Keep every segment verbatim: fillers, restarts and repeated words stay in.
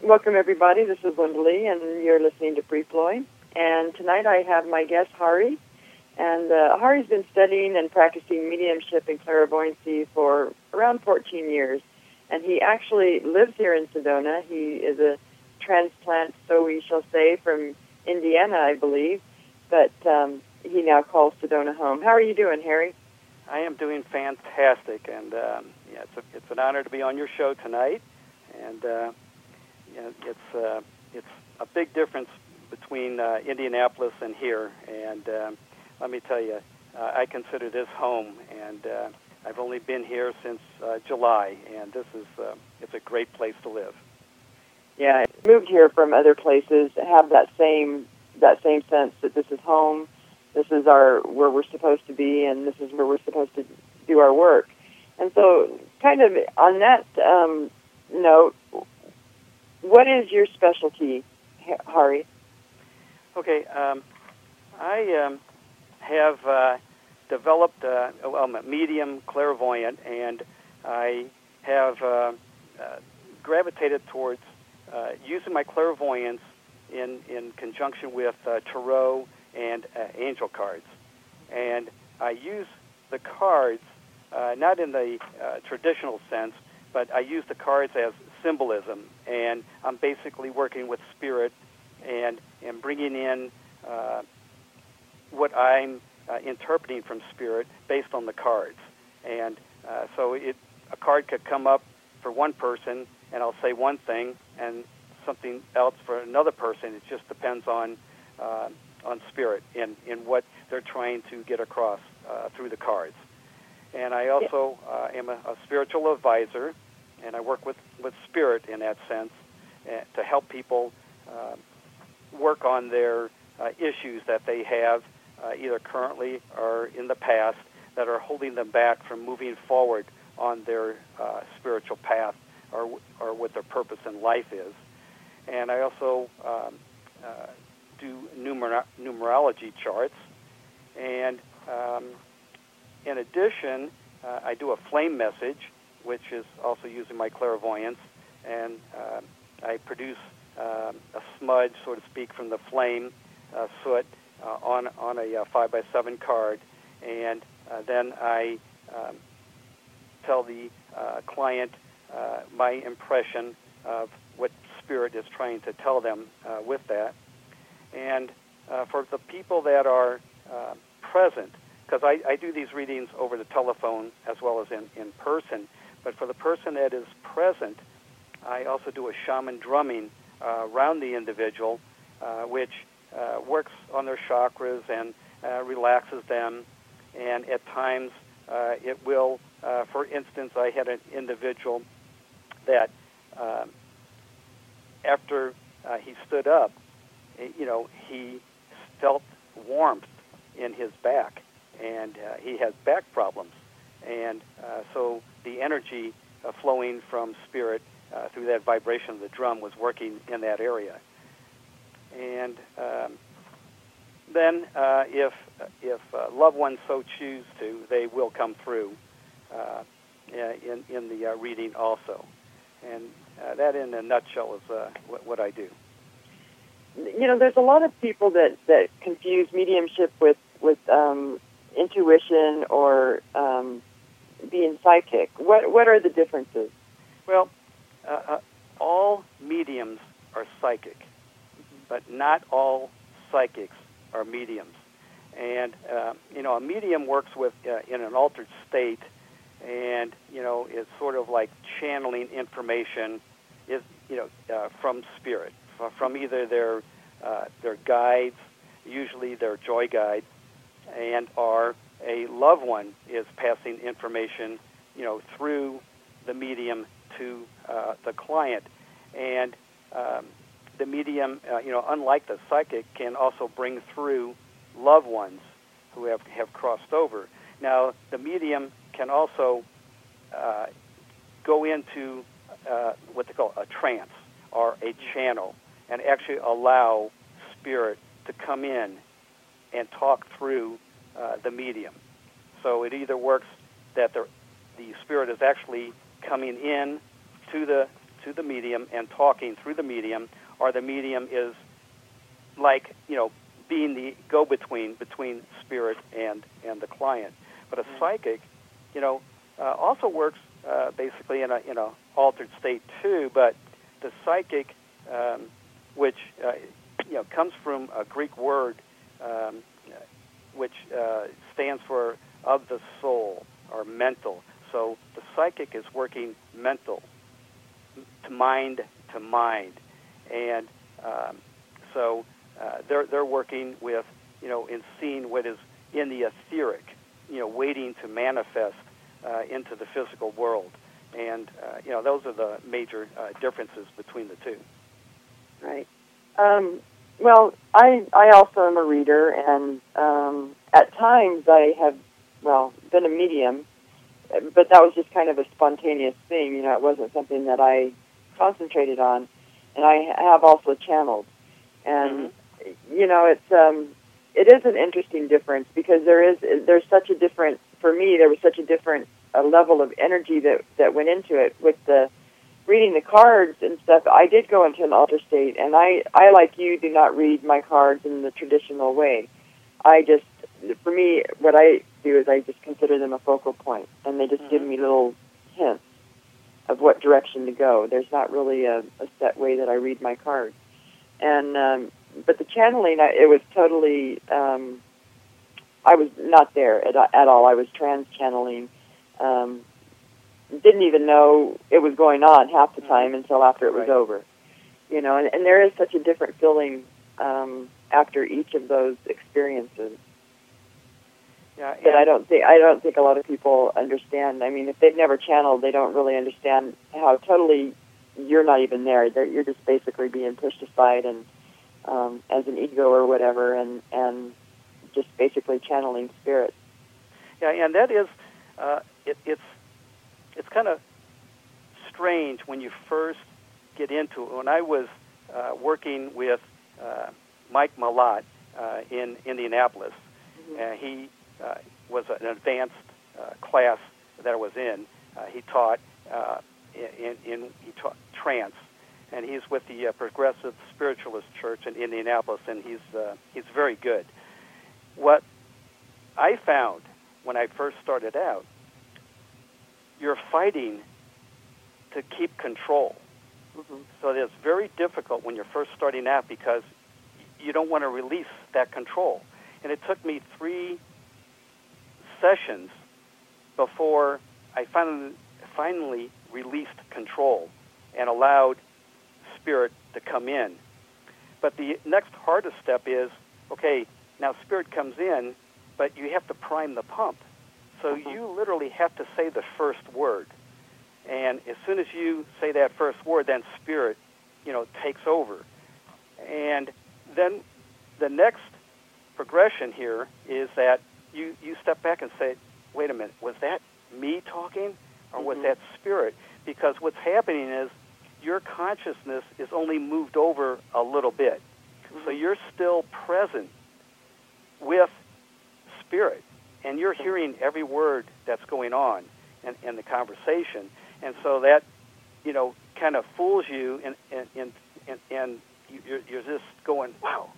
Welcome, everybody. This is Linda Lee, and you're listening to Free Floyd. And tonight I have my guest, Hari. And uh, Hari's been studying and practicing mediumship and clairvoyancy for around fourteen years. And he actually lives here in Sedona. He is a transplant, so we shall say, from Indiana, I believe. But um, he now calls Sedona home. How are you doing, Hari? I am doing fantastic, and um, yeah, it's, a, it's an honor to be on your show tonight. And uh, yeah, it's uh, it's a big difference between uh, Indianapolis and here. And um, let me tell you, uh, I consider this home, and uh, I've only been here since uh, July, and this is uh, it's a great place to live. Yeah, I moved here from other places, have that same that same sense that this is home. This is our where we're supposed to be, and this is where we're supposed to do our work. And so, kind of on that um, note, what is your specialty, Hari? Okay, um, I um, have uh, developed, uh, well, I'm a medium clairvoyant, and I have uh, uh, gravitated towards uh, using my clairvoyance in, in conjunction with uh, tarot and uh, angel cards. And I use the cards, uh, not in the uh, traditional sense, but I use the cards as symbolism, and I'm basically working with spirit and, and bringing in uh, what I'm uh, interpreting from spirit based on the cards. And uh, so it, a card could come up for one person, and I'll say one thing, and something else for another person. It just depends on uh, on spirit and in what they're trying to get across uh, through the cards. And I also uh, am a, a spiritual advisor, and I work with, with spirit in that sense uh, to help people uh, work on their uh, issues that they have uh, either currently or in the past that are holding them back from moving forward on their uh, spiritual path or, or what their purpose in life is. And I also um, uh, do numer- numerology charts. And um, in addition, uh, I do a flame message, which is also using my clairvoyance. And uh, I produce um, a smudge, so to speak, from the flame uh, soot uh, on, on a uh, five by seven card. And uh, then I um, tell the uh, client uh, my impression of what spirit is trying to tell them uh, with that. And uh, for the people that are uh, present, because I, I do these readings over the telephone as well as in, in person, but for the person that is present, I also do a shaman drumming uh, around the individual, uh, which uh, works on their chakras and uh, relaxes them. And at times uh, it will, uh, for instance, I had an individual that uh, after uh, he stood up, you know, he felt warmth in his back, and uh, he has back problems. And uh, so the energy uh, flowing from spirit uh, through that vibration of the drum was working in that area. And um, then uh, if if uh, loved ones so choose to, they will come through uh, in, in the uh, reading also. And uh, that in a nutshell is uh, what, what I do. You know, there's a lot of people that, that confuse mediumship with, with um, intuition or um, being psychic. What what are the differences? Well, uh, uh, all mediums are psychic, but not all psychics are mediums. And, uh, you know, a medium works with uh, in an altered state, and, you know, it's sort of like channeling information is, you know, uh, from spirit, from either their uh, their guides, usually their joy guide, and or a loved one is passing information, you know, through the medium to uh, the client. And um, the medium, uh, you know, unlike the psychic, can also bring through loved ones who have, have crossed over. Now, the medium can also uh, go into uh, what they call a trance or a channel and actually allow spirit to come in and talk through uh, the medium. So it either works that the, the spirit is actually coming in to the to the medium and talking through the medium, or the medium is like, you know, being the go-between between spirit and, and the client. But a mm-hmm. psychic, you know, uh, also works uh, basically in a in a altered state too. But the psychic, um, which uh, you know comes from a Greek word, um, which uh, stands for of the soul or mental. So the psychic is working mental, to mind to mind, and um, so uh, they're they're working with, you know, in seeing what is in the etheric, you know, waiting to manifest uh, into the physical world, and uh, you know those are the major uh, differences between the two. Right. Um, well, I I also am a reader, and um, at times I have well been a medium. But that was just kind of a spontaneous thing, you know. It wasn't something that I concentrated on, and I have also channeled. And mm-hmm. you know, it's um, it is an interesting difference because there is there's such a different for me. There was such a different a level of energy that that went into it with the reading the cards and stuff. I did go into an altered state, and I I like you do not read my cards in the traditional way. I just for me, what I do is I just consider them a focal point, and they just mm-hmm. give me little hints of what direction to go. There's not really a, a set way that I read my cards. And um, but the channeling, I, it was totally, um, I was not there at, at all. I was trans-channeling. Um, didn't even know it was going on half the time until after it was right. over. You know, and, and there is such a different feeling um, after each of those experiences. Yeah, that I don't think I don't think a lot of people understand. I mean, if they've never channeled, they don't really understand how totally you're not even there. They're, you're just basically being pushed aside and um, as an ego or whatever, and and just basically channeling spirit. Yeah, and that is uh, it, it's it's kind of strange when you first get into it. When I was uh, working with uh, Mike Malott uh, in Indianapolis, mm-hmm. uh, he. Uh, was an advanced uh, class that I was in. Uh, he taught uh, in, in he taught trance, and he's with the uh, Progressive Spiritualist Church in Indianapolis, and he's uh, he's very good. What I found when I first started out, you're fighting to keep control. Mm-hmm. So it's very difficult when you're first starting out because you don't want to release that control. And it took me three sessions before I finally, finally released control and allowed spirit to come in. But the next hardest step is, okay, now spirit comes in, but you have to prime the pump. So mm-hmm. you literally have to say the first word. And as soon as you say that first word, then spirit, you know, takes over. And then the next progression here is that You, you step back and say, wait a minute, was that me talking or was mm-hmm. that spirit? Because what's happening is your consciousness is only moved over a little bit. Mm-hmm. So you're still present with spirit, and you're hearing every word that's going on in, in the conversation. And so that, you know, kind of fools you, and, and, and, and, and you're, you're just going, wow,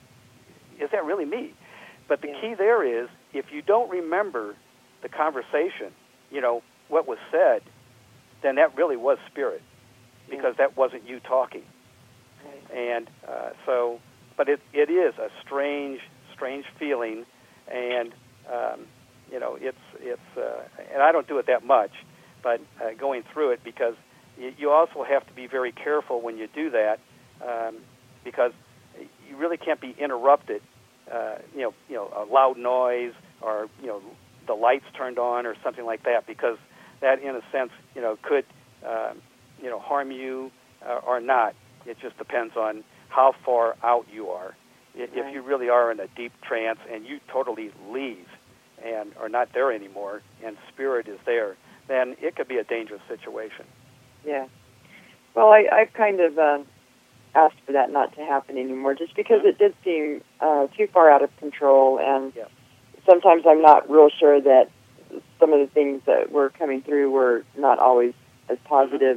is that really me? But the yeah. key there is, if you don't remember the conversation, you know, what was said, then that really was spirit, because yeah. that wasn't you talking. Right. And uh, so, but it it is a strange, strange feeling, and um, you know, it's it's, uh, and I don't do it that much, but uh, going through it, because you, you also have to be very careful when you do that, um, because you really can't be interrupted. Uh, you know, you know, a loud noise, or you know, the lights turned on, or something like that, because that, in a sense, you know, could, uh, you know, harm you uh, or not. It just depends on how far out you are. If right. you really are in a deep trance and you totally leave and are not there anymore, and spirit is there, then it could be a dangerous situation. Yeah. Well, I, I've kind of. Uh... asked for that not to happen anymore, just because mm-hmm. it did seem uh, too far out of control, and yeah. sometimes I'm not real sure that some of the things that were coming through were not always as positive mm-hmm. as,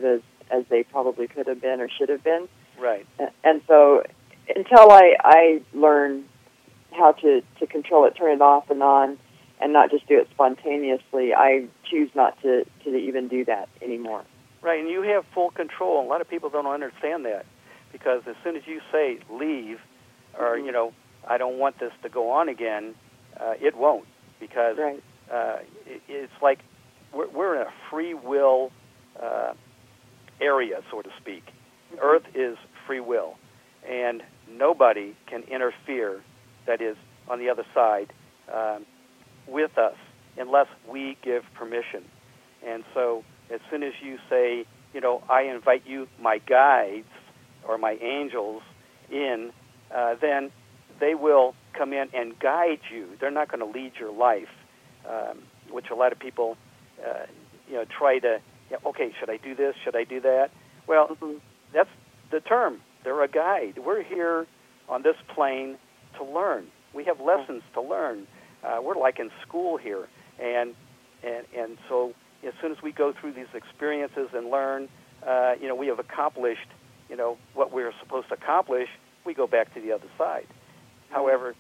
as they probably could have been or should have been. Right. And so until I, I learn how to, to control it, turn it off and on, and not just do it spontaneously, I choose not to, to even do that anymore. Right, and you have full control. A lot of people don't understand that, because as soon as you say leave, or, mm-hmm. you know, I don't want this to go on again, uh, it won't, because right. uh, it, it's like we're, we're in a free will uh, area, so to speak. Mm-hmm. Earth is free will, and nobody can interfere, that is, on the other side, um, with us, unless we give permission. And so as soon as you say, you know, I invite you, my guides, or my angels, in, uh, then they will come in and guide you. They're not going to lead your life, um, which a lot of people, uh, you know, try to, yeah, okay, should I do this? Should I do that? Well, mm-hmm. that's the term. They're a guide. We're here on this plane to learn. We have lessons to learn. Uh, we're like in school here. And, and, and so as soon as we go through these experiences and learn, uh, you know, we have accomplished, you know, what we're supposed to accomplish, we go back to the other side. Mm-hmm. However,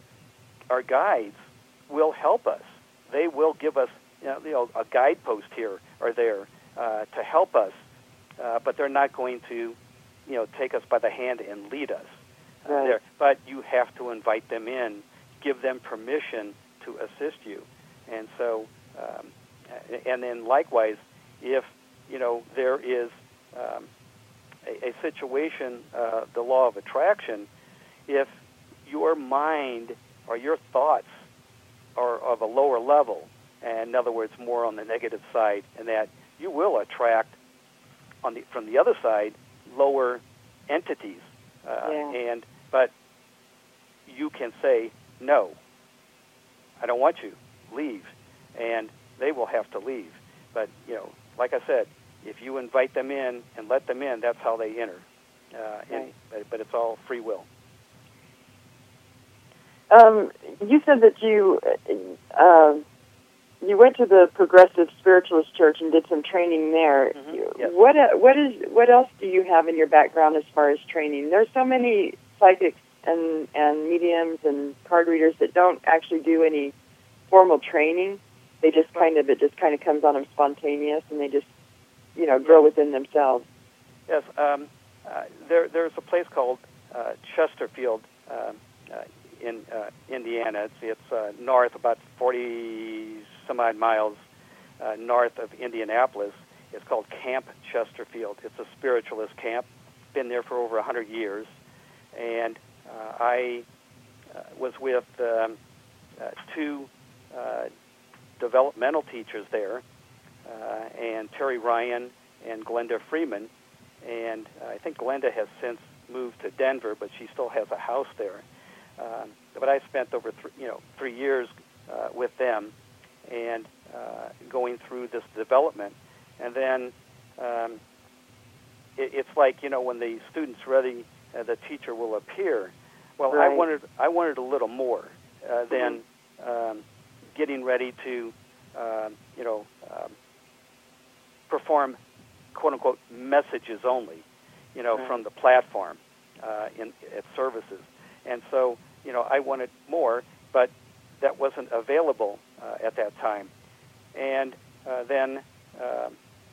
our guides will help us. They will give us, you know, you know a guidepost here or there uh, to help us, uh, but they're not going to, you know, take us by the hand and lead us. Uh, right. there. But you have to invite them in, give them permission to assist you. And so, um, and then likewise, if, you know, there is um, a, a situation, uh, the law of attraction, if your mind or your thoughts are of a lower level, and in other words, more on the negative side, and that you will attract, on the from the other side, lower entities. Uh, yeah. And but you can say, no, I don't want you, leave, and they will have to leave. But, you know, like I said, if you invite them in and let them in, that's how they enter. Uh, right. and, but, but it's all free will. Um, you said that you uh, you went to the Progressive Spiritualist Church and did some training there. Mm-hmm. Yes. What uh, what is what else do you have in your background as far as training? There's so many psychics and and mediums and card readers that don't actually do any formal training. They just kind of it just kind of comes on them spontaneous, and they just you know grow within themselves. Yes. Um, uh, there there's a place called uh, Chesterfield. Um, uh, in uh, Indiana. It's, it's uh, north, about forty some odd miles uh, north of Indianapolis. It's called Camp Chesterfield. It's a spiritualist camp. Been there for over one hundred years. And uh, I uh, was with um, uh, two uh, developmental teachers there, uh, and Terry Ryan and Glenda Freeman. And uh, I think Glenda has since moved to Denver, but she still has a house there. Um, but I spent over th- you know three years uh, with them, and uh, going through this development, and then um, it, it's like you know when the student's ready, uh, the teacher will appear. Well, right. I wanted I wanted a little more uh, than mm-hmm. um, getting ready to uh, you know um, perform quote unquote messages only, you know, right. from the platform uh, in at services. And so, you know, I wanted more, but that wasn't available uh, at that time. And uh, then uh,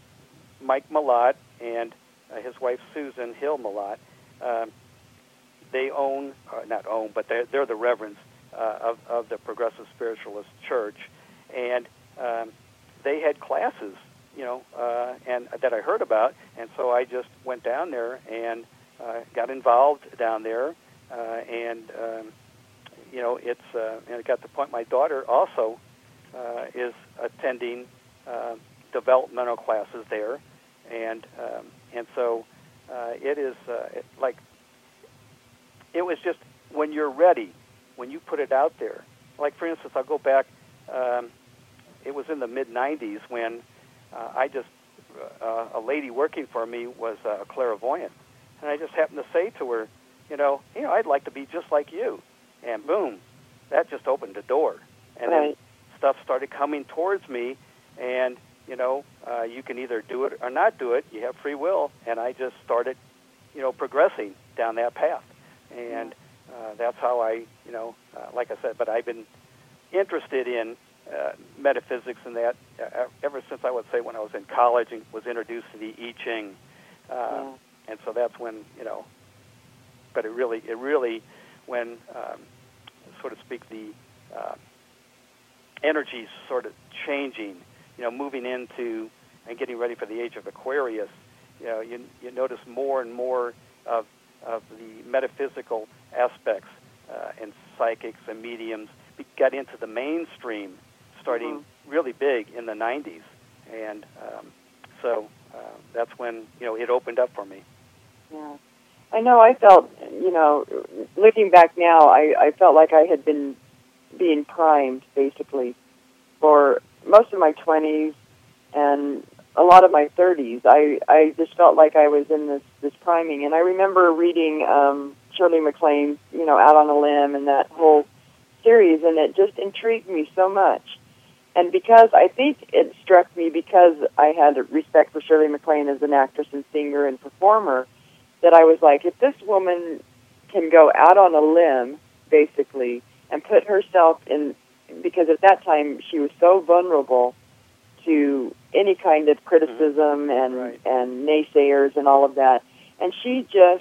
Mike Malott and uh, his wife Susan Hill Malott, um, they own, uh, not own, but they're, they're the reverends uh, of, of the Progressive Spiritualist Church. And um, they had classes, you know, uh, and that I heard about. And so I just went down there and uh, got involved down there. Uh, and, um, you know, it's, uh, and it got to the point my daughter also uh, is attending uh, developmental classes there. And um, and so uh, it is uh, it, like, it was just when you're ready, when you put it out there. Like, for instance, I'll go back, um, it was in the mid nineties when uh, I just, uh, a lady working for me was a clairvoyant. And I just happened to say to her, you know, you know, I'd like to be just like you. And boom, that just opened the door. And right. then stuff started coming towards me, and you know, uh, you can either do it or not do it. You have free will, and I just started, you know, progressing down that path, and uh, that's how I, you know, uh, like I said. But I've been interested in uh, metaphysics and that uh, ever since I would say when I was in college and was introduced to the I Ching, uh, yeah. and so that's when, you know. But it really, it really, when, um, so to speak, the uh, energy's sort of changing, you know, moving into and getting ready for the age of Aquarius, you know, you, you notice more and more of of the metaphysical aspects uh, and psychics and mediums got into the mainstream, starting mm-hmm. really big in the nineties, and um, so uh, that's when, you know, it opened up for me. Yeah, I know. I felt, you know, looking back now, I, I felt like I had been being primed basically for most of my twenties and a lot of my thirties. I, I just felt like I was in this, this priming. And I remember reading um, Shirley MacLaine's, you know, Out on a Limb and that whole series, and it just intrigued me so much. And because I think it struck me because I had respect for Shirley MacLaine as an actress and singer and performer, that I was like, if this woman can go out on a limb, basically, and put herself in, because at that time she was so vulnerable to any kind of criticism and right. and naysayers and all of that, and she just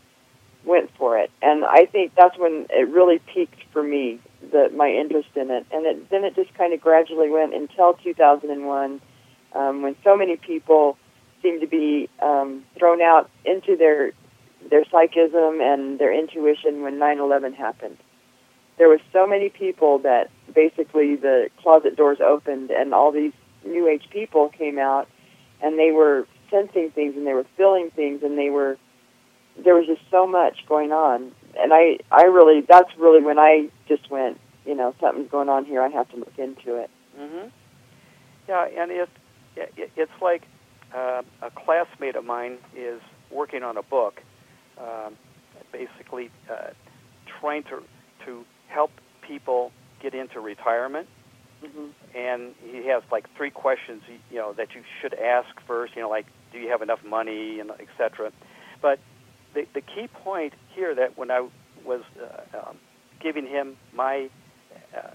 went for it. And I think that's when it really peaked for me, the, my interest in it. And it, then it just kind of gradually went until two thousand one, um, when so many people seemed to be um, thrown out into their their psychism and their intuition when nine eleven happened. There were so many people that basically the closet doors opened and all these New Age people came out, and they were sensing things and they were feeling things, and they were there was just so much going on. And I, I really, that's really when I just went, you know, something's going on here. I have to look into it. Mm-hmm. Yeah, and it, it it's like uh, a classmate of mine is working on a book, um, basically uh, trying to to help people get into retirement. Mm-hmm. And he has like three questions, you know, that you should ask first. You know, like, do you have enough money, and et cetera. But the the key point here, that when I was uh, um, giving him my uh,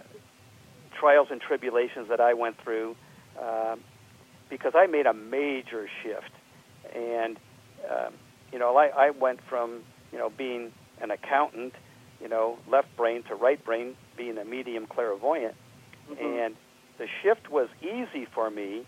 trials and tribulations that I went through, um, because I made a major shift, and um, you know, I, I went from, you know, being an accountant, you know, left brain to right brain, being a medium clairvoyant. Mm-hmm. And the shift was easy for me,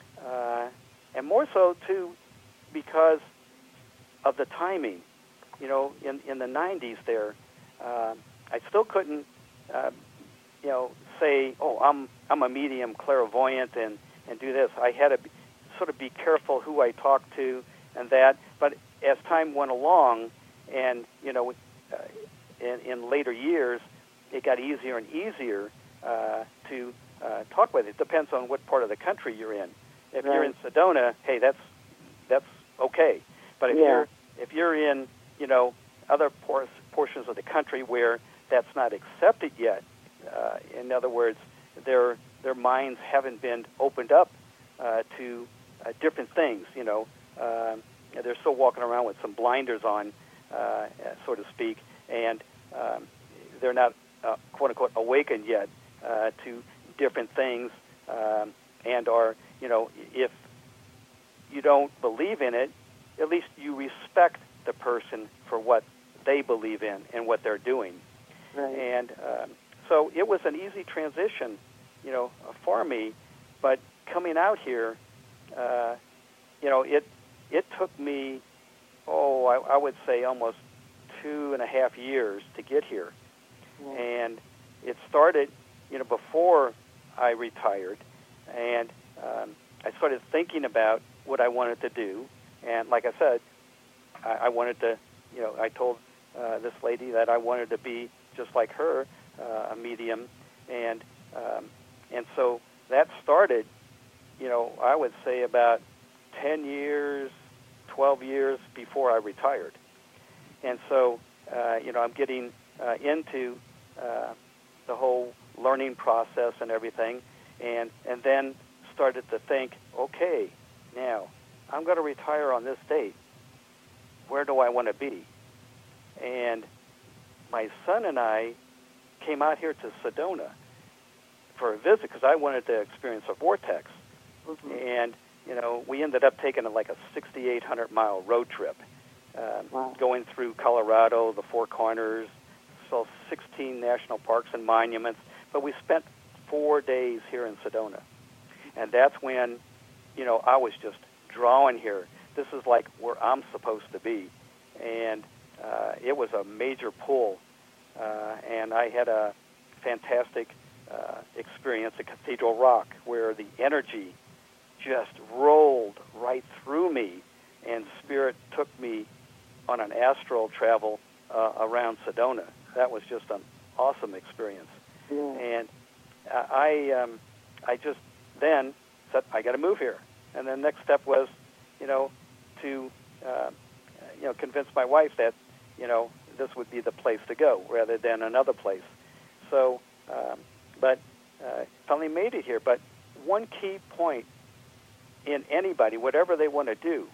uh, and more so, too, because of the timing. You know, in, in the nineties there, uh, I still couldn't, uh, you know, say, oh, I'm I'm a medium clairvoyant and, and do this. I had to be, sort of be careful who I talked to and that. But as time went along, and, you know, uh, in, in later years, it got easier and easier uh, to uh, talk with. It depends on what part of the country you're in. If right. you're in Sedona, hey, that's that's okay. But if yeah. you're if you're in, you know, other por- portions of the country where that's not accepted yet, uh, in other words, their their minds haven't been opened up uh, to uh, different things. You know, uh, they're still walking around with some blinders on, uh, so to speak, and um, they're not uh, quote unquote awakened yet uh, to different things, um, and are, you know, if you don't believe in it, at least you respect the person for what they believe in and what they're doing. Right. And um, so it was an easy transition, you know, for me. But coming out here, uh, you know, it it took me, oh, I, I would say almost two and a half years to get here. Yeah. And it started, you know, before I retired, and um, I started thinking about what I wanted to do. And like I said, I, I wanted to, you know, I told uh, this lady that I wanted to be just like her, uh, a medium, and um, and so that started, you know, I would say about ten years, twelve years before I retired. And so, uh, you know, I'm getting uh, into uh, the whole learning process and everything, and and then started to think, okay, now I'm going to retire on this date. Where do I want to be? And my son and I came out here to Sedona for a visit because I wanted to experience a vortex. Mm-hmm. And, you know, we ended up taking a, like a sixty-eight hundred mile road trip, uh, wow. going through Colorado, the Four Corners, so sixteen national parks and monuments. But we spent four days here in Sedona. And that's when, you know, I was just drawn here. This is like where I'm supposed to be. And uh, it was a major pull. Uh, and I had a fantastic uh, experience at Cathedral Rock where the energy just rolled right through me, and Spirit took me on an astral travel uh, around Sedona. That was just an awesome experience. Yeah. And I, um, I just then said, I got to move here. And then next step was, you know, to, uh, you know, convince my wife that, you know, this would be the place to go rather than another place. So, um, but uh, finally made it here. But one key point in anybody, whatever they want to do,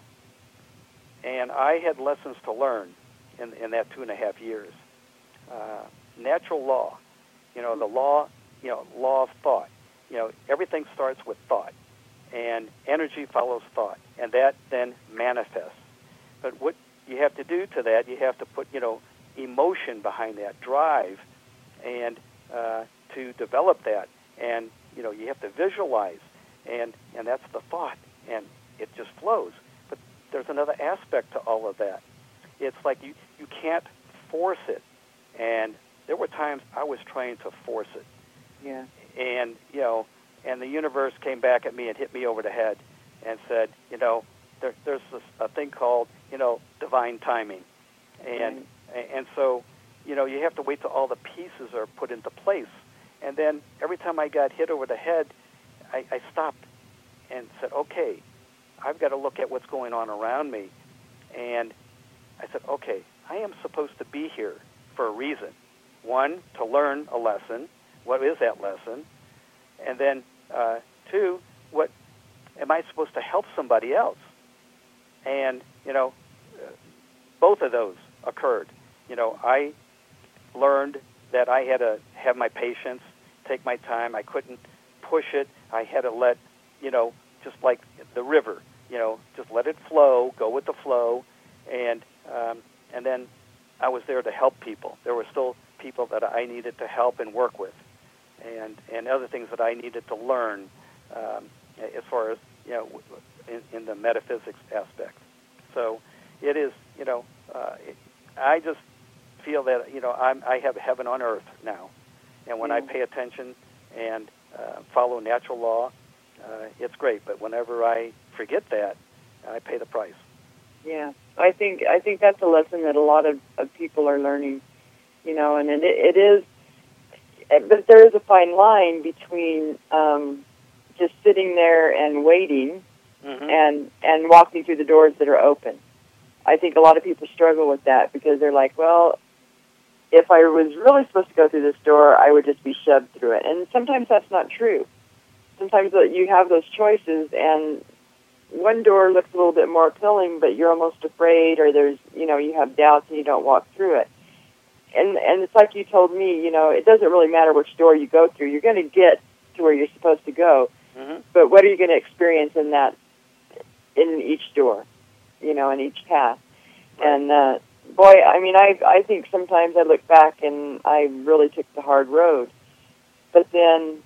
and I had lessons to learn in, in that two and a half years. Uh, natural law, you know, the law, you know, law of thought. You know, everything starts with thought, and energy follows thought, and that then manifests. But what you have to do to that, you have to put, you know, emotion behind that, drive, and uh, to develop that. And, you know, you have to visualize, and, and that's the thought, and it just flows. But there's another aspect to all of that. It's like you, you can't force it. And there were times I was trying to force it. Yeah. And, you know, and the universe came back at me and hit me over the head and said, you know, there, there's this, a thing called, you know, divine timing. And right. and so, you know, you have to wait till all the pieces are put into place. And then every time I got hit over the head, I, I stopped and said, okay, I've got to look at what's going on around me. And I said, okay, I am supposed to be here for a reason. One, to learn a lesson. What is that lesson? And then, uh, two, what am I supposed to help somebody else? And, you know, uh, both of those occurred. You know, I learned that I had to have my patience, take my time. I couldn't push it. I had to let, you know, just like the river, you know, just let it flow, go with the flow. And um, and then I was there to help people. There were still people that I needed to help and work with, and and other things that I needed to learn um, as far as, you know, in, in the metaphysics aspect. So it is, you know, uh, it, I just feel that, you know, I'm, I have heaven on earth now, and when mm-hmm. I pay attention and uh, follow natural law, uh, it's great. But whenever I forget that, I pay the price. Yeah, I think I think that's a lesson that a lot of, of people are learning, you know, and it, it is, but there is a fine line between um, just sitting there and waiting mm-hmm. and and walking through the doors that are open. I think a lot of people struggle with that because they're like, well, if I was really supposed to go through this door, I would just be shoved through it. And sometimes that's not true. Sometimes you have those choices, and one door looks a little bit more appealing, but you're almost afraid, or there's, you know, you have doubts and you don't walk through it. And and it's like you told me, you know, it doesn't really matter which door you go through. You're going to get to where you're supposed to go. Mm-hmm. But what are you going to experience in that, in each door, you know, in each path? Right. And uh, boy, I mean, I I think sometimes I look back and I really took the hard road. But then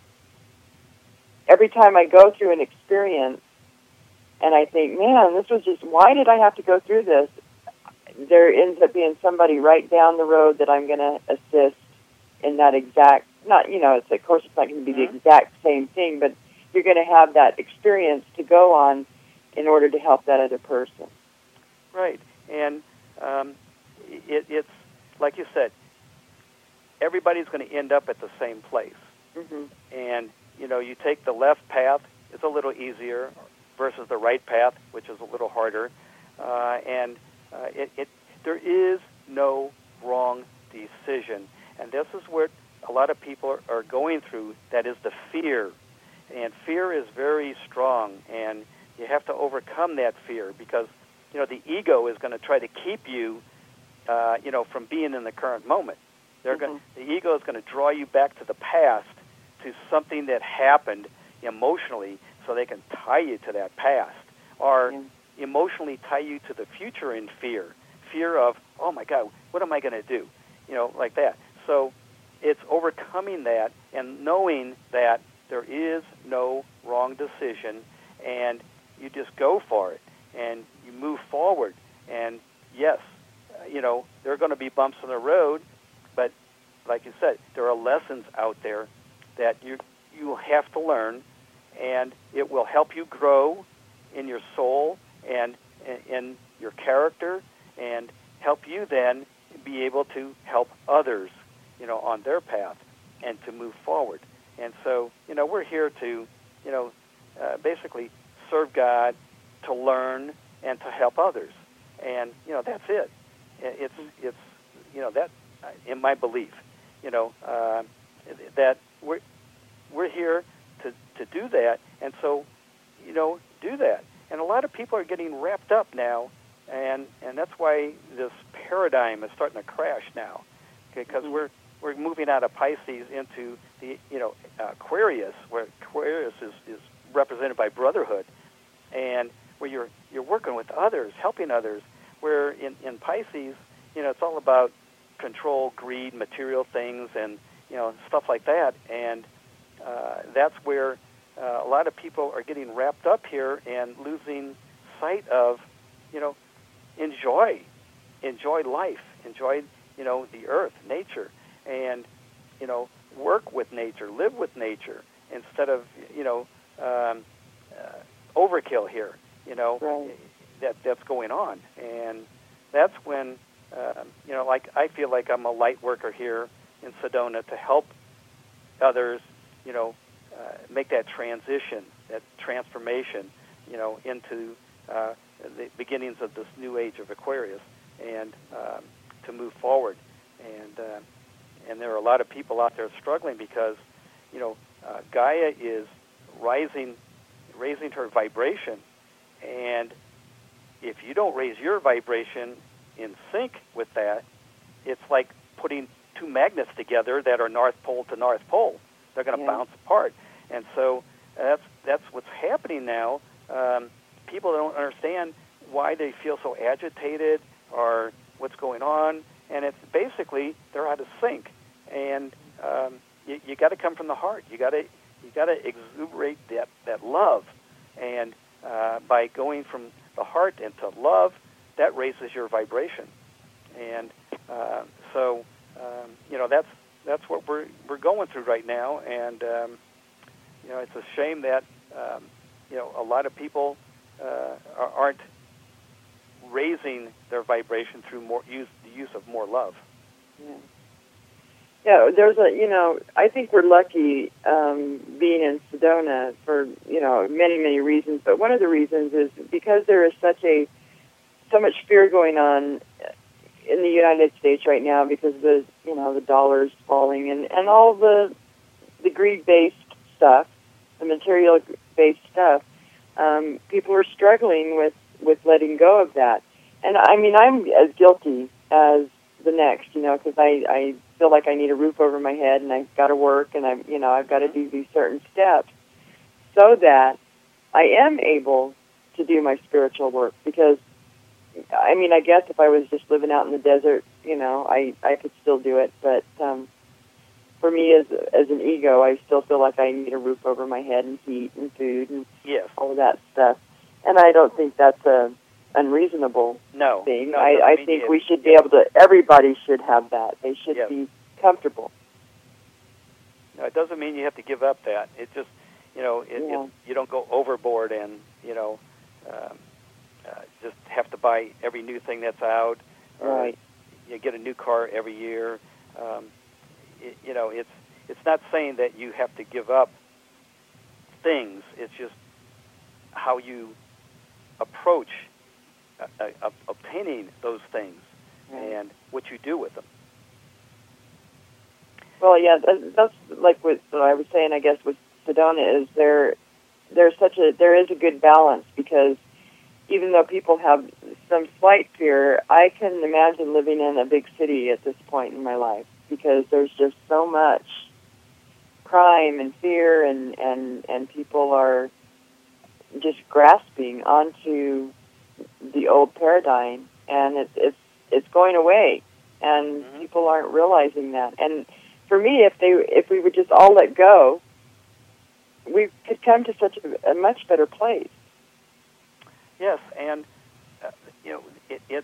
every time I go through an experience, and I think, man, this was just, why did I have to go through this? There ends up being somebody right down the road that I'm going to assist in that exact, not, you know, it's, of course it's not going to be mm-hmm. the exact same thing, but you're going to have that experience to go on in order to help that other person. Right. And um, it, it's, like you said, everybody's going to end up at the same place. Mm-hmm. And, you know, you take the left path, it's a little easier, versus the right path, which is a little harder. Uh, and uh, it, it, there is no wrong decision. And this is what a lot of people are, are going through, that is the fear. and fear is very strong, and you have to overcome that fear because, you know, the ego is going to try to keep you, uh, you know, from being in the current moment. They're mm-hmm. going, the ego is going to draw you back to the past, to something that happened emotionally, so they can tie you to that past, or yeah. emotionally tie you to the future in fear, fear of, oh my God, what am I going to do? You know, like that. So it's overcoming that and knowing that there is no wrong decision, and you just go for it, and you move forward. And yes, uh, you know, there are going to be bumps on the road, but like you said, there are lessons out there that you you have to learn, and it will help you grow in your soul and in your character, and help you then be able to help others, you know, on their path and to move forward. And so, you know, we're here to, you know, uh, basically serve God, to learn, and to help others. And, you know, that's it. It's, it's you know, that, in my belief, you know, uh, that we're, we're here to, to do that. And so, you know, do that. And a lot of people are getting wrapped up now, and, and that's why this paradigm is starting to crash now, because okay, we're we're moving out of Pisces into the, you know, uh, Aquarius, where Aquarius is, is represented by brotherhood, and where you're you're working with others, helping others. Where in, in Pisces, you know, it's all about control, greed, material things, and, you know, stuff like that. And uh, that's where uh, a lot of people are getting wrapped up here and losing sight of, you know, enjoy, enjoy life, enjoy, you know, the earth, nature, and, you know, work with nature, live with nature, instead of, you know, um, uh, overkill here, you know, right. that that's going on. And that's when, uh, you know, like I feel like I'm a light worker here in Sedona to help others, you know, uh, make that transition, that transformation, you know, into uh, the beginnings of this new age of Aquarius, and um, to move forward. And uh, and there are a lot of people out there struggling because, you know, uh, Gaia is rising, raising her vibration, and if you don't raise your vibration in sync with that, it's like putting two magnets together that are North Pole to North Pole. They're going to yeah. bounce apart. And so that's that's what's happening now. Um, people don't understand why they feel so agitated or what's going on, and it's basically they're out of sync. And um, you, you got to come from the heart. You got to you got to exuberate that that love, and uh, by going from the heart into love, that raises your vibration. And uh, so um, you know that's that's what we're we're going through right now. And um, you know it's a shame that um, you know a lot of people uh, aren't raising their vibration through more use the use of more love. Yeah. Yeah, there's a, you know, I think we're lucky um, being in Sedona for, you know, many, many reasons. But one of the reasons is because there is such a, so much fear going on in the United States right now because the, you know, the dollar's falling and, and all the, the greed-based stuff, the material-based stuff. Um, people are struggling with, with letting go of that. And, I mean, I'm as guilty as the next, you know, because I, I feel like I need a roof over my head and I've got to work and I'm, you know, I've got to do these certain steps so that I am able to do my spiritual work. Because, I mean, I guess if I was just living out in the desert, you know, I, I could still do it. But um, for me as as an ego, I still feel like I need a roof over my head and heat and food and yes. all of that stuff. And I don't think that's a unreasonable no, thing. No, I, I think we should be able to, everybody should have that. They should yes. be comfortable. No, it doesn't mean you have to give up that. It just, you know, it, yeah. it, you don't go overboard and, you know, um, uh, just have to buy every new thing that's out. Or right. you get a new car every year. Um, it, you know, it's it's not saying that you have to give up things. It's just how you approach Uh, uh, obtaining those things mm. and what you do with them. Well, yeah, that's like what I was saying, I guess, with Sedona is there. There's such a there is a good balance, because even though people have some slight fear, I can imagine living in a big city at this point in my life, because there's just so much crime and fear, and, and, and people are just grasping onto the old paradigm, and it, it's it's going away, and mm-hmm. people aren't realizing that. And for me, if they if we would just all let go, we could come to such a, a much better place. Yes, and uh, you know, it, it's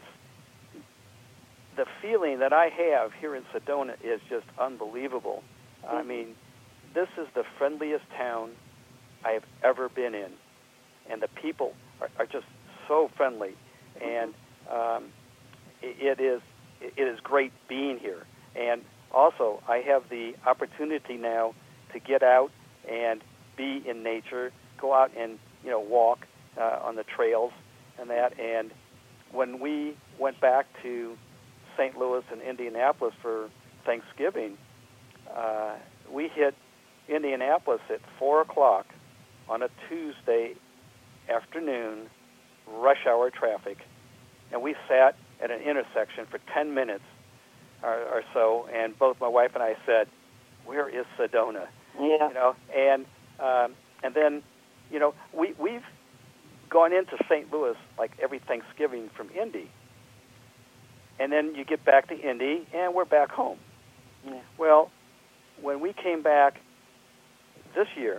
the feeling that I have here in Sedona is just unbelievable. Mm-hmm. I mean, this is the friendliest town I have ever been in, and the people are, are just so friendly, and um, it, it is it is great being here. And also, I have the opportunity now to get out and be in nature, go out and you know walk uh, on the trails and that. And when we went back to Saint Louis and Indianapolis for Thanksgiving, uh, we hit Indianapolis at four o'clock on a Tuesday afternoon, rush hour traffic, and we sat at an intersection for ten minutes or, or so, and both my wife and I said, "Where is Sedona?" Yeah. You know, and um, and then, you know, we we've gone into Saint Louis like every Thanksgiving from Indy, and then you get back to Indy, and we're back home. Yeah. Well, when we came back this year,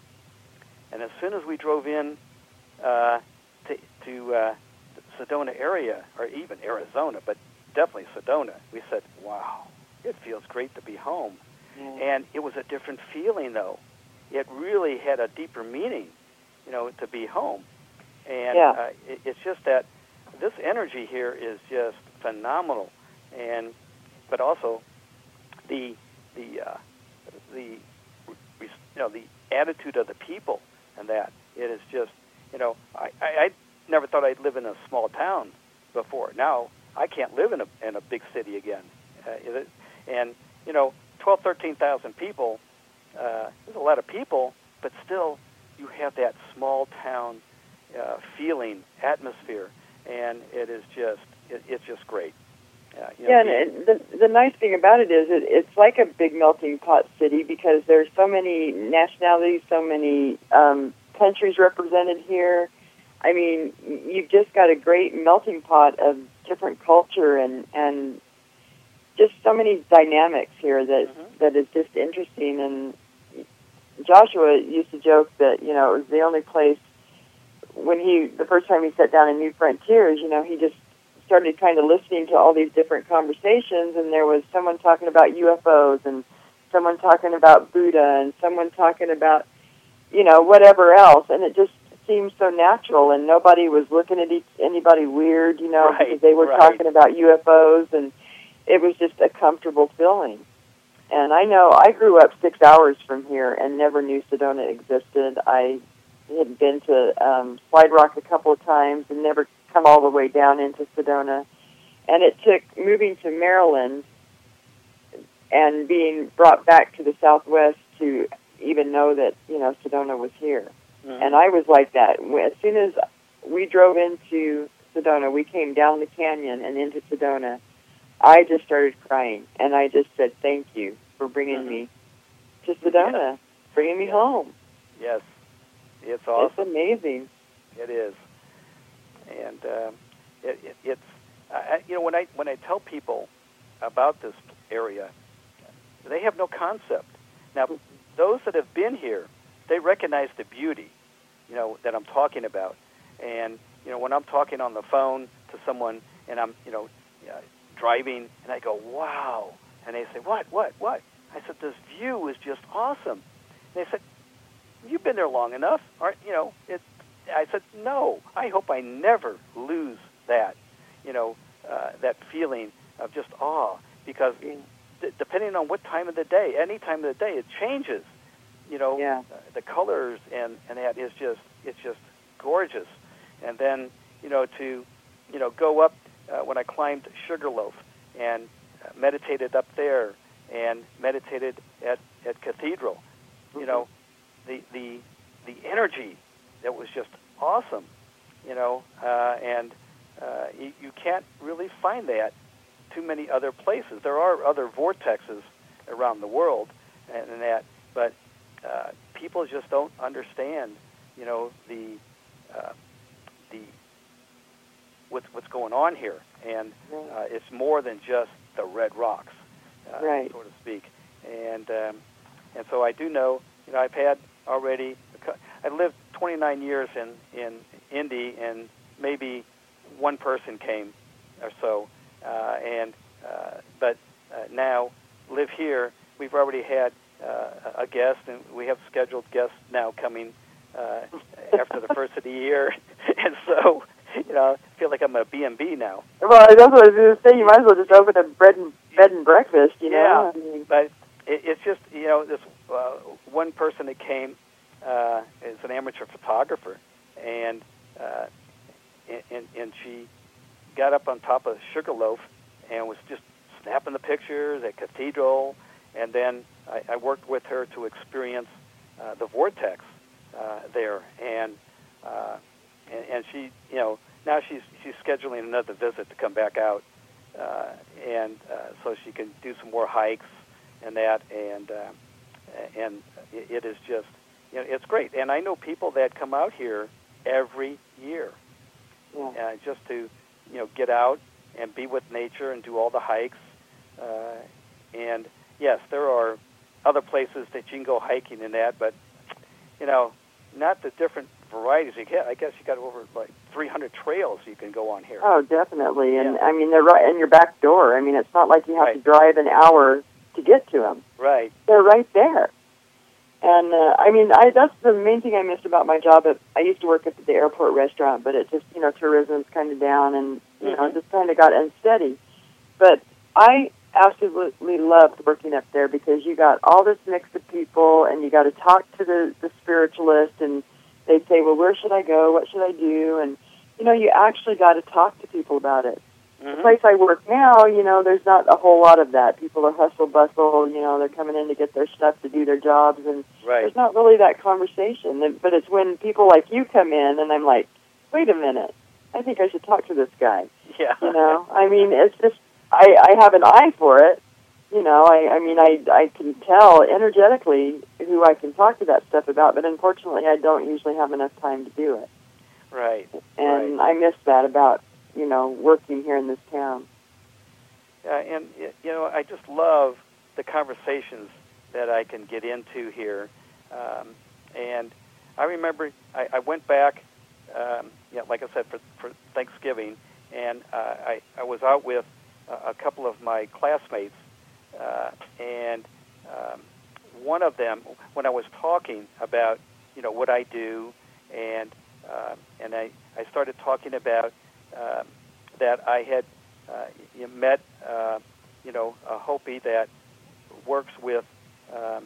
and as soon as we drove in uh, to, to uh, the Sedona area, or even Arizona, but definitely Sedona, we said, wow, it feels great to be home. Mm. And it was a different feeling, though. It really had a deeper meaning, you know, to be home. And yeah. uh, it, it's just that this energy here is just phenomenal. And but also the the uh, the you know the attitude of the people, and that it is just you know I, I, I never thought I'd live in a small town before. Now I can't live in a in a big city again, uh, it, and you know twelve, thirteen thousand people. Uh, there's a lot of people, but still you have that small town uh, feeling, atmosphere, and it is just it, it's just great. Uh, you know, yeah, and it, the the nice thing about it is it, it's like a big melting pot city, because there's so many nationalities, so many um, countries represented here. I mean, you've just got a great melting pot of different culture and and just so many dynamics here that mm-hmm. that is just interesting. And Joshua used to joke that you know it was the only place when he the first time he sat down in New Frontiers, you know, he just started kind of listening to all these different conversations, and there was someone talking about U F Os, and someone talking about Buddha, and someone talking about, you know, whatever else, and it just seemed so natural, and nobody was looking at each, anybody weird, you know, right, because they were right. talking about U F Os, and it was just a comfortable feeling. And I know I grew up six hours from here and never knew Sedona existed. I had been to um, Slide Rock a couple of times and never come all the way down into Sedona. And it took moving to Maryland and being brought back to the Southwest to even know that, you know, Sedona was here. Mm-hmm. And I was like that. As soon as we drove into Sedona, we came down the canyon and into Sedona, I just started crying. And I just said, thank you for bringing mm-hmm. me to Sedona, yes. bringing me yes. home. Yes. It's awesome. It's amazing. It is. And uh, it, it, it's, I, you know, when I when I tell people about this area, they have no concept. Now, those that have been here, they recognize the beauty, you know, that I'm talking about. And, you know, when I'm talking on the phone to someone and I'm, you know, uh, driving and I go, wow. And they say, what, what, what? I said, this view is just awesome. And they said, you've been there long enough, aren't you know? It. I said, no. I hope I never lose that, you know, uh, that feeling of just awe, because d- depending on what time of the day, any time of the day, it changes. You know, yeah. uh, the colors and and that is just it's just gorgeous. And then you know to you know go up uh, when I climbed Sugarloaf and uh, meditated up there and meditated at at Cathedral, you know. the the the energy that was just awesome, you know, uh, and uh, you, you can't really find that too many other places. There are other vortexes around the world, and, and that, but uh, people just don't understand, you know, the uh, the what's what's going on here, and uh, it's more than just the red rocks, uh, right. so to speak. And um, and so I do know, you know, I've had already. I lived twenty-nine years in in Indy, and maybe one person came or so, uh, and uh, but uh, now live here. We've already had uh, a guest, and we have scheduled guests now coming uh, after the first of the year, and so you know, I feel like I'm a B and B now. Well, that's what I was going to say. You might as well just open a bread and bed and breakfast, you know. Yeah, I mean, but it, it's just, you know, this uh, one person that came uh, is an amateur photographer, and uh, and and she got up on top of Sugarloaf and was just snapping the pictures at Cathedral, and then I, I worked with her to experience uh, the vortex uh, there, and, uh, and and she, you know, now she's she's scheduling another visit to come back out, uh, and uh, so she can do some more hikes and that, and uh, and it, it is just, you know, it's great, and I know people that come out here every year, yeah. uh, just to, you know, get out and be with nature and do all the hikes, uh, and yes, there are other places that you can go hiking and that, but you know, not the different varieties you get. I guess you got over like three hundred trails you can go on here. Oh, definitely, and yeah. I mean they're right in your back door. I mean it's not like you have right. to drive an hour to get to them. Right. They're right there. And uh, I mean, I that's the main thing I missed about my job. At, I used to work at the airport restaurant, but it just, you know, tourism's kind of down, and you mm-hmm. know, it just kind of got unsteady. But I absolutely loved working up there because you got all this mix of people, and you got to talk to the the spiritualist, and they say, well, where should I go? What should I do? And you know, you actually got to talk to people about it. Mm-hmm. The place I work now, you know, there's not a whole lot of that. People are hustle bustle, you know, they're coming in to get their stuff to do their jobs, and right. there's not really that conversation. But it's when people like you come in, and I'm like, wait a minute, I think I should talk to this guy. Yeah. You know, I mean, it's just, I, I have an eye for it. You know, I, I mean, I, I can tell energetically who I can talk to that stuff about, but unfortunately I don't usually have enough time to do it. Right. And right. I miss that about, you know, working here in this town. Uh, and, you know, I just love the conversations that I can get into here. Um, and I remember I, I went back, um, yeah, like I said, for, for Thanksgiving, and uh, I, I was out with a, a couple of my classmates, uh, and um, one of them, when I was talking about, you know, what I do, and uh, and I, I started talking about um, that I had uh, met, uh, you know, a Hopi that works with um,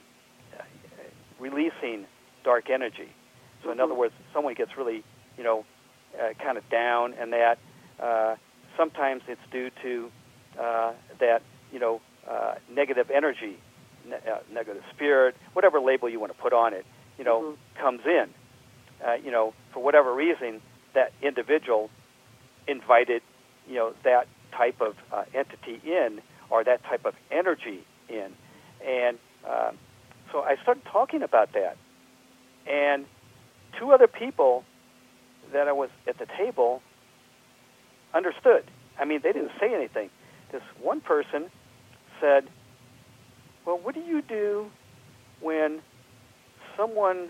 releasing dark energy. So in other words, someone gets really, you know, uh, kind of down, and that uh, sometimes it's due to uh, that, you know, uh, negative energy, ne- uh, negative spirit, whatever label you want to put on it, you know, mm-hmm. comes in. Uh, you know, for whatever reason, that individual invited, you know, that type of uh, entity in, or that type of energy in. And uh, so I started talking about that. And two other people that I was at the table understood. I mean, they didn't say anything. This one person said, well, what do you do when someone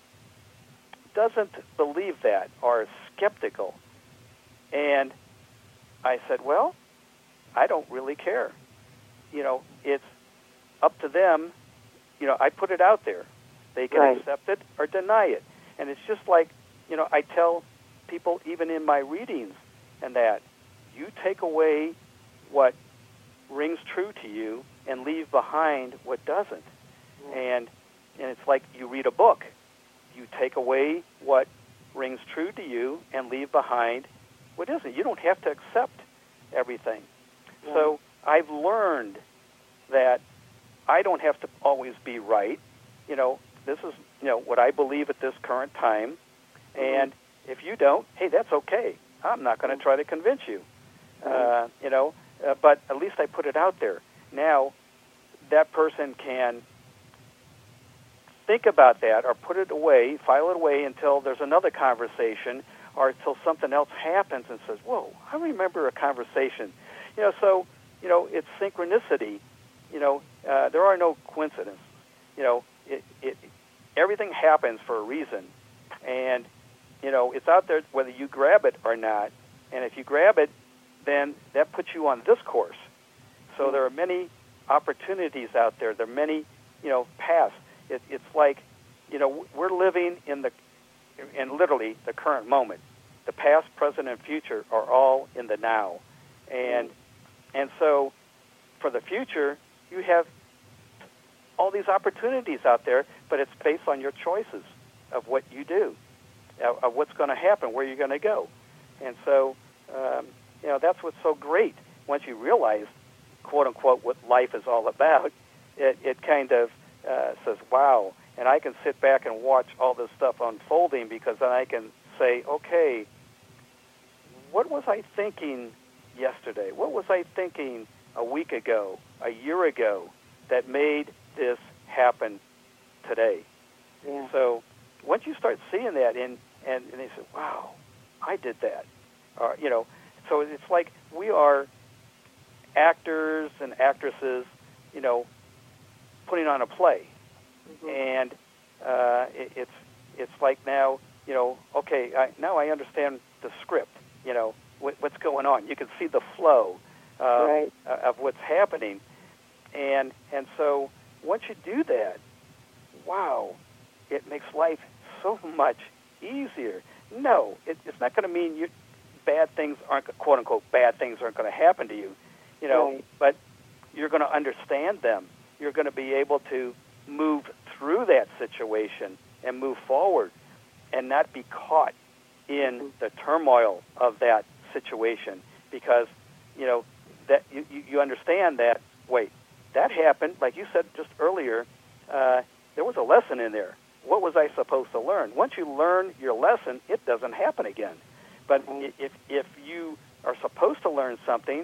doesn't believe that or is skeptical? And I said, well, I don't really care. You know, it's up to them. You know, I put it out there. They can right. accept it or deny it. And it's just like, you know, I tell people even in my readings and that, you take away what rings true to you and leave behind what doesn't. Mm. And and it's like you read a book. You take away what rings true to you and leave behind what isn't. You don't have to accept everything. Yeah. So I've learned that I don't have to always be right. You know, this is you know, what I believe at this current time. And if you don't, hey, that's okay. I'm not going to try to convince you. Uh, you know, uh, but at least I put it out there. Now, that person can think about that or put it away, file it away until there's another conversation or until something else happens and says, whoa, I remember a conversation. You know, so, you know, it's synchronicity. You know, uh, there are no coincidences. You know, it, it, everything happens for a reason. And, you know, it's out there whether you grab it or not. And if you grab it, then that puts you on this course. So there are many opportunities out there. There are many, you know, paths. It, it's like, you know, we're living in the, in literally the current moment. The past, present, and future are all in the now. And, and so for the future, you have all these opportunities out there, but it's based on your choices of what you do, of, of what's going to happen, where you're going to go. And so, um, you know, that's what's so great. Once you realize, quote unquote, what life is all about, it, it kind of uh, says, wow. And I can sit back and watch all this stuff unfolding because then I can say, okay, what was I thinking yesterday? What was I thinking a week ago, a year ago, that made this happen today? Yeah. So once you start seeing that, and, and, and they say, wow, I did that. Or, you know, so it's like we are actors and actresses, you know, putting on a play. Mm-hmm. And uh, it, it's it's like now, you know, okay, I, now I understand the script, you know, what, what's going on. You can see the flow uh, right. of what's happening. And and so once you do that, wow, it makes life so much easier. No, it, it's not going to mean you bad things aren't, quote unquote, bad things aren't going to happen to you, you know, right. but you're going to understand them. You're going to be able to move through that situation and move forward and not be caught in mm-hmm. the turmoil of that situation because, you know, that you, you understand that, wait, that happened, like you said just earlier, uh, there was a lesson in there. What was I supposed to learn? Once you learn your lesson, it doesn't happen again. But if if you are supposed to learn something,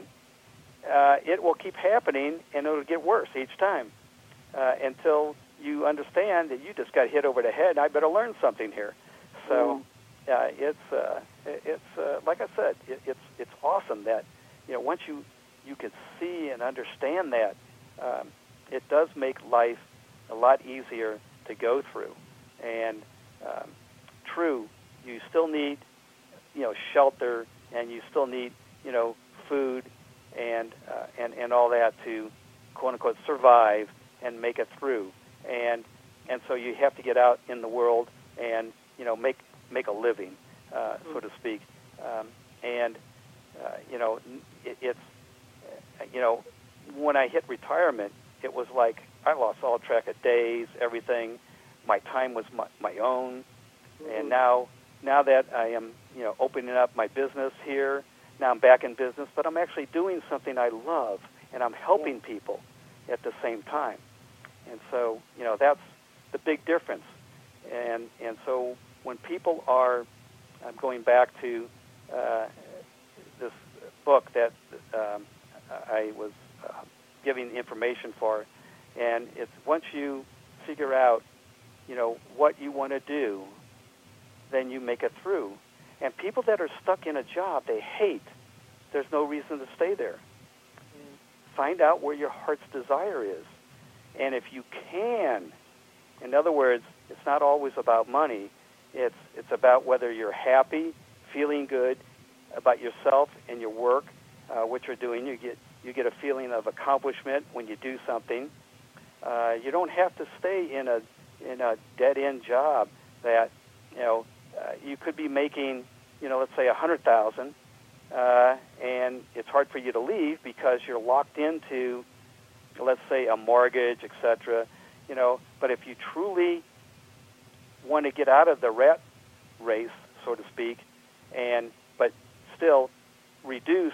uh, it will keep happening, and it'll get worse each time uh, until you understand that you just got hit over the head. And I better learn something here. So uh, it's uh, it's uh, like I said, it, it's it's awesome that you know once you you can see and understand that, um, it does make life a lot easier to go through. And um, true, you still need, you know, shelter, and you still need, you know, food and uh, and and all that to, quote unquote, survive and make it through. And and so you have to get out in the world and, you know, make make a living, uh, mm-hmm. so to speak. Um, and uh, you know, it, it's uh, you know, when I hit retirement, it was like I lost all track of days, everything. My time was my, my own, mm-hmm. and now now that I am, you know, opening up my business here, now I'm back in business, but I'm actually doing something I love, and I'm helping yeah. people at the same time. And so, you know, that's the big difference. And and so when people are, I'm going back to uh, this book that um, I was uh, giving information for, and it's once you figure out, you know, what you want to do, then you make it through. And people that are stuck in a job they hate, there's no reason to stay there. Mm. Find out where your heart's desire is. And if you can, in other words, it's not always about money. It's it's about whether you're happy, feeling good about yourself and your work, uh, what you're doing. You get you get a feeling of accomplishment when you do something. Uh, you don't have to stay in a in a dead-end job that, you know, uh, you could be making, you know, let's say a hundred thousand, uh, and it's hard for you to leave because you're locked into, let's say, a mortgage, et cetera. You know, but if you truly want to get out of the rat race, so to speak, and but still reduce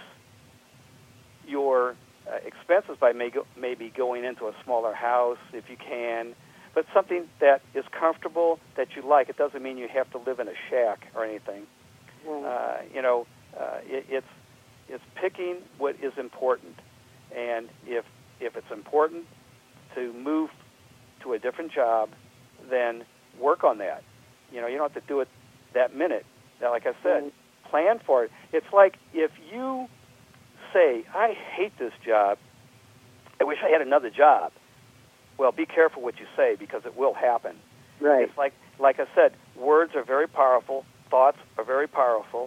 your uh, expenses by may go, maybe going into a smaller house if you can, but something that is comfortable, that you like. It doesn't mean you have to live in a shack or anything. Right. Uh, you know, uh, it, it's it's picking what is important, and if if it's important to move to a different job, then work on that. You know, you don't have to do it that minute. Now, like I said, Mm-hmm. plan for it. It's like if you say, I hate this job, I wish I had another job. Well, be careful what you say, because it will happen. Right. It's like, like I said, words are very powerful, thoughts are very powerful.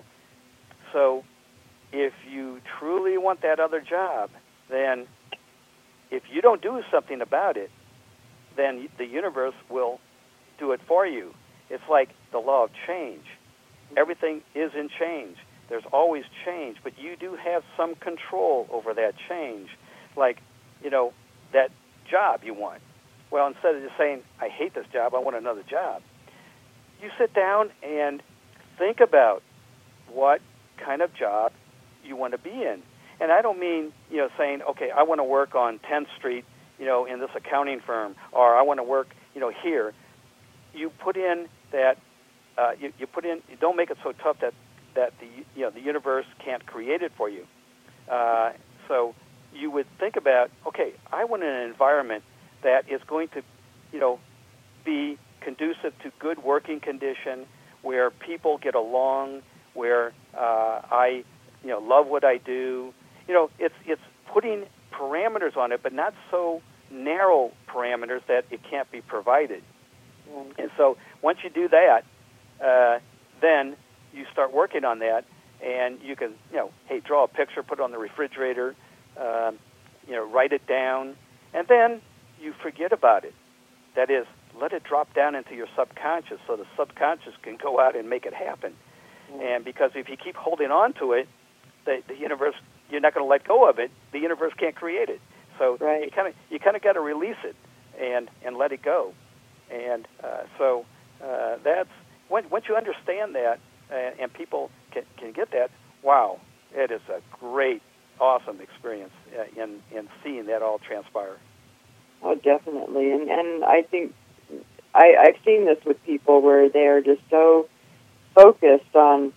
So if you truly want that other job, then if you don't do something about it, then the universe will do it for you. It's like the law of change. Everything is in change. There's always change, but you do have some control over that change. Like, you know, that job you want. Well, instead of just saying, I hate this job, I want another job, you sit down and think about what kind of job you want to be in. And I don't mean, you know, saying, okay, I want to work on tenth Street, you know, in this accounting firm, or I want to work, you know, here. You put in that, uh, you, you put in, you don't make it so tough that, that the, you know, the universe can't create it for you. Uh, so you would think about, okay, I want an environment that is going to, you know, be conducive to good working condition, where people get along, where uh, I, you know, love what I do. You know, it's it's putting parameters on it, but not so narrow parameters that it can't be provided. Mm-hmm. And so once you do that, uh, then you start working on that, and you can, you know, hey, draw a picture, put it on the refrigerator, um, you know, write it down, and then you forget about it. That is, let it drop down into your subconscious, so the subconscious can go out and make it happen. Mm-hmm. And because if you keep holding on to it, the, the universe, you're not going to let go of it. The universe can't create it. So right. you kind of you kind of got to release it and and let it go. And uh, so uh, that's when, once you understand that, uh, and people can can get that. Wow, it is a great, awesome experience uh, in in seeing that all transpire. Oh, definitely. And and I think I, I've seen this with people where they're just so focused on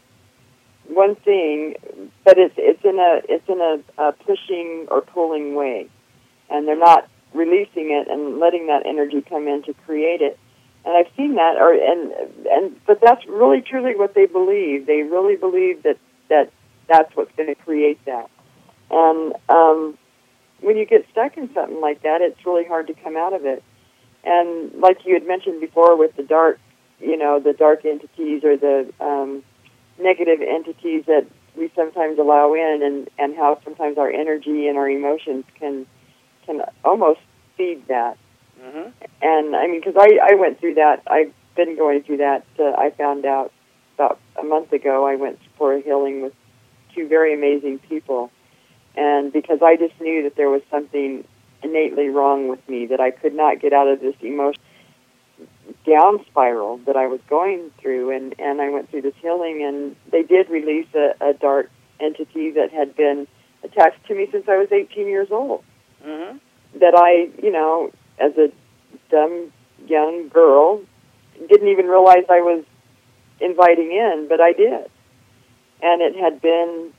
one thing, but it's it's in a it's in a, a pushing or pulling way, and they're not releasing it and letting that energy come in to create it. And I've seen that, or and and but that's really truly what they believe. They really believe that that that's what's going to create that. And um, when you get stuck in something like that, it's really hard to come out of it. And like you had mentioned before with the dark, you know, the dark entities or the um, negative entities that we sometimes allow in, and, and how sometimes our energy and our emotions can can almost feed that. Mm-hmm. And, I mean, because I, I went through that. I've been going through that. Uh, I found out about a month ago I went for a healing with two very amazing people. And because I just knew that there was something innately wrong with me, that I could not get out of this emotion down spiral that I was going through. And, and I went through this healing, and they did release a, a dark entity that had been attached to me since I was eighteen years old. Mm-hmm. That I, you know, as a dumb young girl, didn't even realize I was inviting in, but I did. And it had been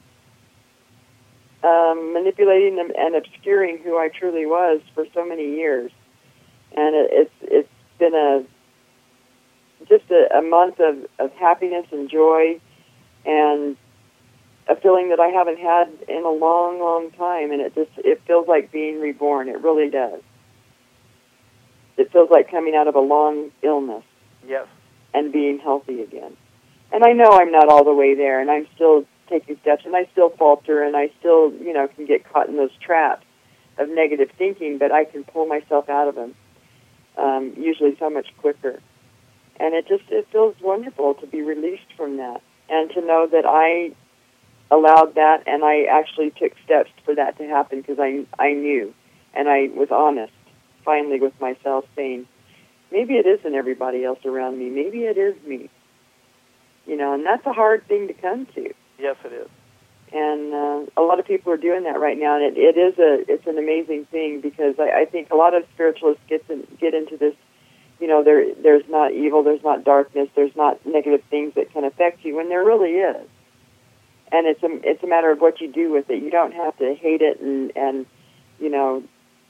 um, manipulating and obscuring who I truly was for so many years. And it, it's it's been a just a, a month of, of happiness and joy, and a feeling that I haven't had in a long, long time. And it just it feels like being reborn. It really does. It feels like coming out of a long illness. Yes. And being healthy again. And I know I'm not all the way there, and I'm still taking steps, and I still falter, and I still, you know, can get caught in those traps of negative thinking, but I can pull myself out of them, um, usually so much quicker. And it just, it feels wonderful to be released from that, and to know that I allowed that, and I actually took steps for that to happen, because I, I knew, and I was honest, finally, with myself, saying, maybe it isn't everybody else around me. Maybe it is me. You know, and that's a hard thing to come to. Yes, it is. And uh, a lot of people are doing that right now, and it, it is a it's an amazing thing because I, I think a lot of spiritualists get to, get into this. You know, there there's not evil, there's not darkness, there's not negative things that can affect you, when there really is. And it's a it's a matter of what you do with it. You don't have to hate it, and and you know,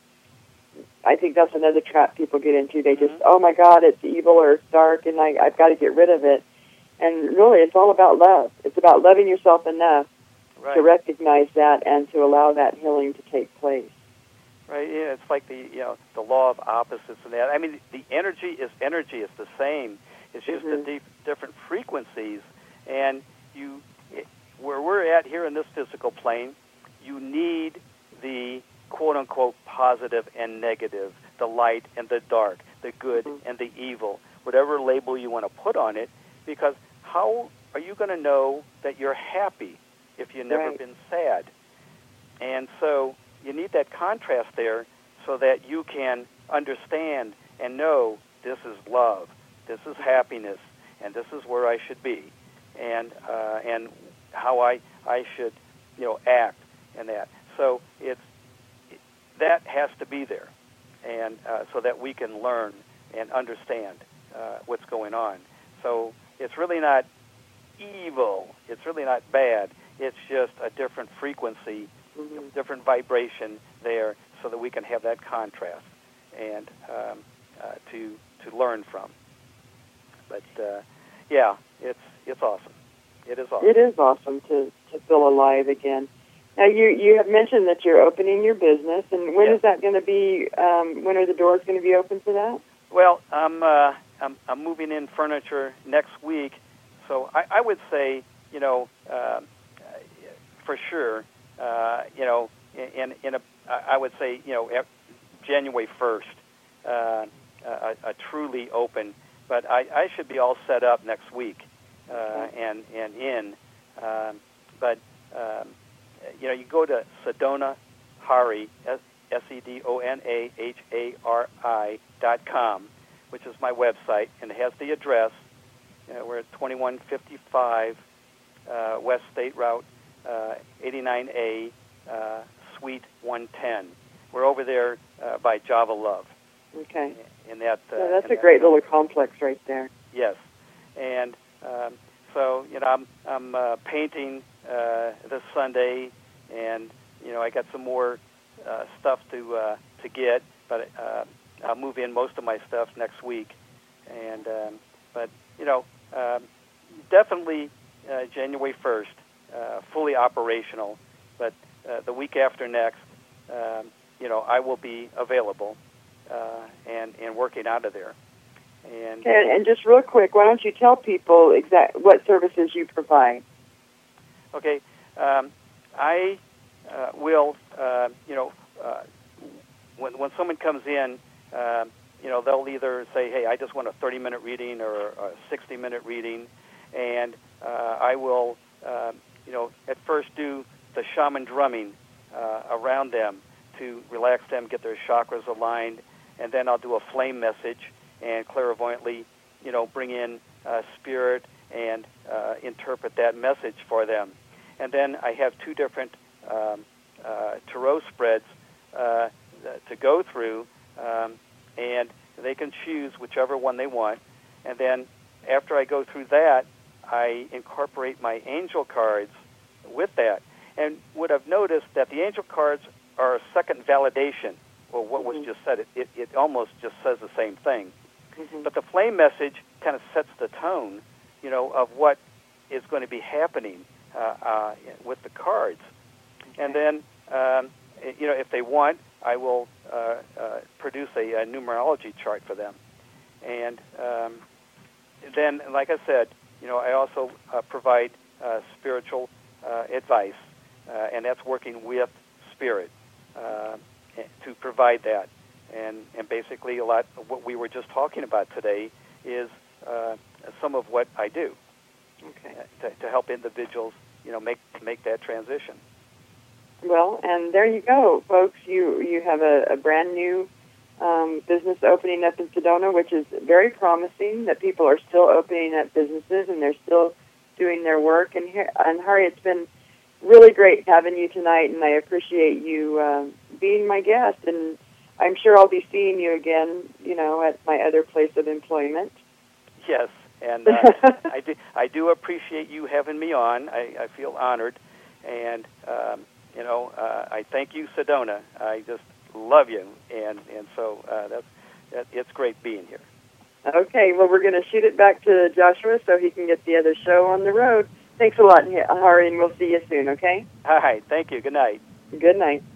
I think that's another trap people get into. They just, oh my God, it's evil or it's dark, and I, I've got to get rid of it. And really, it's all about love. It's about loving yourself enough right. to recognize that and to allow that healing to take place. Right. Yeah, it's like the you know the law of opposites and that. I mean, the energy is energy. It's the same. It's just mm-hmm. the deep, different frequencies. And you, it, where we're at here in this physical plane, you need the quote unquote positive and negative, the light and the dark, the good mm-hmm. and the evil, whatever label you want to put on it. Because how are you going to know that you're happy if you've never right. been sad? And so you need that contrast there so that you can understand and know this is love, this is happiness, and this is where I should be, and uh, and how I I should you know act and that. So it's it, that has to be there, and uh, so that we can learn and understand uh, what's going on. So it's really not evil. It's really not bad. It's just a different frequency, mm-hmm. different vibration there, so that we can have that contrast and um, uh, to to learn from. But uh, yeah, it's it's awesome. It is awesome. It is awesome to, to feel alive again. Now you you have mentioned that you're opening your business, and when yes. is that going to be? Um, when are the doors going to be open for that? Well, I'm uh, I'm, I'm moving in furniture next week, so I, I would say you know uh, for sure uh, you know in in a I would say you know January first uh, a, a truly open, but I, I should be all set up next week uh, okay. and and in, um, but um, you know you go to Sedona Hari S E D O N A H A R I dot com, which is my website, and it has the address. You know, we're at twenty-one fifty-five uh, West State Route uh, eighty-nine A, uh, Suite one ten. We're over there uh, by Java Love. Okay. In that. Uh, yeah, that's in a that great room. little complex right there. Yes, and um, so you know I'm I'm uh, painting uh, this Sunday, and you know I got some more uh, stuff to uh, to get, but uh, I'll move in most of my stuff next week, and um, but you know um, definitely uh, January first, uh, fully operational, but uh, the week after next, um, you know I will be available uh, and and working out of there. And, and, and just real quick, why don't you tell people exact what services you provide? Okay, um, I uh, will, uh, you know, uh, when when someone comes in, uh, you know, they'll either say, hey, I just want a thirty-minute reading or a sixty-minute reading, and uh, I will, uh, you know, at first do the shaman drumming uh, around them to relax them, get their chakras aligned, and then I'll do a flame message and clairvoyantly, you know, bring in uh, spirit and uh, interpret that message for them. And then I have two different um, uh, tarot spreads uh, to go through, um, and they can choose whichever one they want. And then after I go through that, I incorporate my angel cards with that. And what I've noticed that the angel cards are a second validation. Well, what was just said, it, it, it almost just says the same thing. Mm-hmm. But the flame message kind of sets the tone, you know, of what is going to be happening uh, uh, with the cards. Okay. And then, um, you know, if they want, I will uh, uh, produce a, a numerology chart for them. And um, then, like I said, you know, I also uh, provide uh, spiritual uh, advice, uh, and that's working with spirit uh, to provide that. And, and basically a lot of what we were just talking about today is uh, some of what I do okay. to, to help individuals, you know, make make that transition. Well, and there you go, folks. You you have a, a brand new um, business opening up in Sedona, which is very promising. That people are still opening up businesses and they're still doing their work. And here, and Hari, it's been really great having you tonight, and I appreciate you uh, being my guest. And I'm sure I'll be seeing you again, you know, at my other place of employment. Yes, and uh, I, do, I do appreciate you having me on. I, I feel honored, and, um, you know, uh, I thank you, Sedona. I just love you, and, and so uh, that's, that, it's great being here. Okay, well, we're going to shoot it back to Joshua so he can get the other show on the road. Thanks a lot, Hari, and we'll see you soon, okay? All right, thank you. Good night. Good night.